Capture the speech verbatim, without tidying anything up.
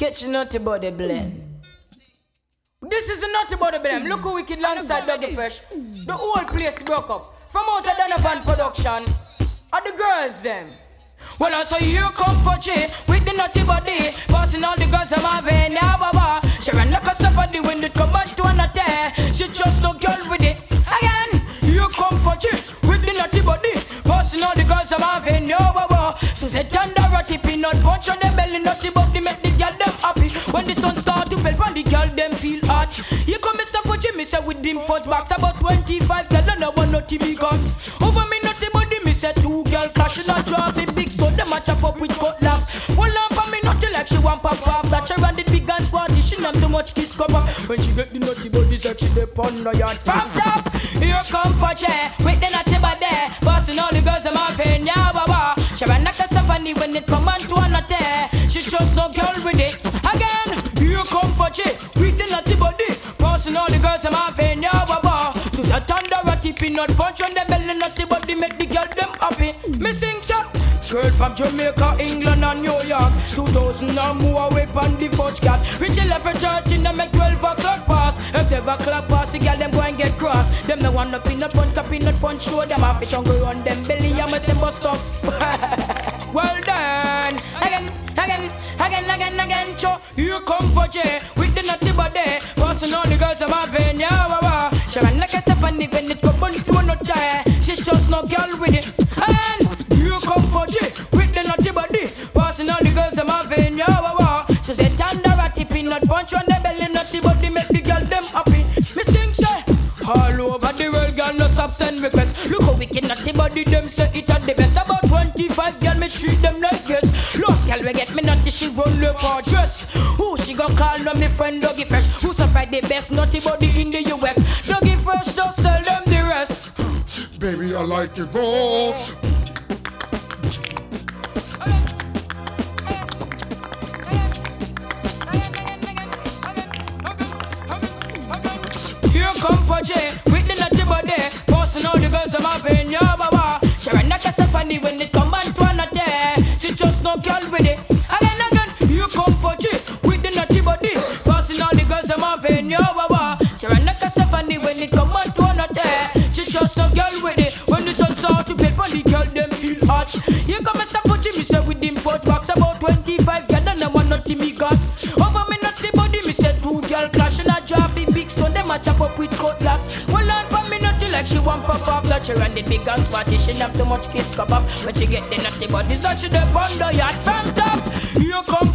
Catch the naughty body blame. This is a naughty body blame. Look who wicked alongside Dougie Fresh. The whole place broke up. From out of Donovan production. Are the girls them? Well, I saw you come for G with the naughty body. Passing all the girls I'm having now, baba. She ran like a safari when it come back to another. She just no girl with it. Again, you come for G with the naughty body. Passing all the girls I'm having now, baba. So say thunder a tipping, not punch on the belly, naughty body make the girl them happy. When the sun start to belt, when the girl them feel hot. You come Mister Fuji, me say with him first box about twenty-five girl and I want naughty me gun. Over me naughty body, me say two girl clashing a traffic big stone, them a chop up with cutlass. Well on for me naughty like she want pop off. That she run the big and squatty, she not too much kiss cover. When she get the naughty body, like she dey pon the yard. From top, here come for chair with the naughty body. Bossing all the girls I'm having, yeah baba. She ran like a safari when it come on to another. She just no girl with it. Again, here come for chair with the naughty body. Bossing all the girls I'm having, yeah baba. So that thunder a tipping, not punch on the belly, naughty body make the girl them happy. Me sing so. Girl from Jamaica, England and New York. Two thousand and more away from the fudge cat. Reach eleven thirty and make twelve o'clock pass. If twelve o'clock pass, the girl them go and get cross. Them no want no peanut punch, peanut punch. Show them off, it hungry on them belly and make them bust off. Well done. Again, again, again, again, again. Cho, you come for Jay with the naughty body. Passing all the girls I'm having, yeah, wow. She ran like a Stephanie when it come on to another. She's just no girl with it. And you come for G with the naughty body. Passing all the girls I'm having, yeah, wow, wow. So say thunder a tipping, not punch on the belly, naughty body make the girl them happy. Me sing say, all over the world, girl no stop send requests. Look how wicked naughty body them say it at the best. About twenty-five girl me treat them like guests. Lost girl we get me naughty, she run the fortress. Who she gon' call on me friend Dougie Fresh? Who supply the best naughty body in the U S? Dougie Fresh just tell them the rest. Baby, I like your raw. Here come for Jay with the naughty body. Passing all the girls I'm having, yeah, baba. She ran like a safari when it come on to another. She just no girl with it. Again, again, here come for Jay with the naughty body. Passing all the girls I'm having, yeah, baba. She ran like a safari when it come on to another. She just no girl with it. When the sun start to bed, the girl them feel hot. Here come Mister Fuji, me say with him fourth box about twenty-five girl and I want naughty me got. Over me naughty body, me say two girl clashing a drafty big stone, them a chop up with cutlass. Well on for me naughty like she want pop off. That she run the big and smarty, she not too much kiss cup up. When she get the naughty body, that she dey on the yard from top. Here come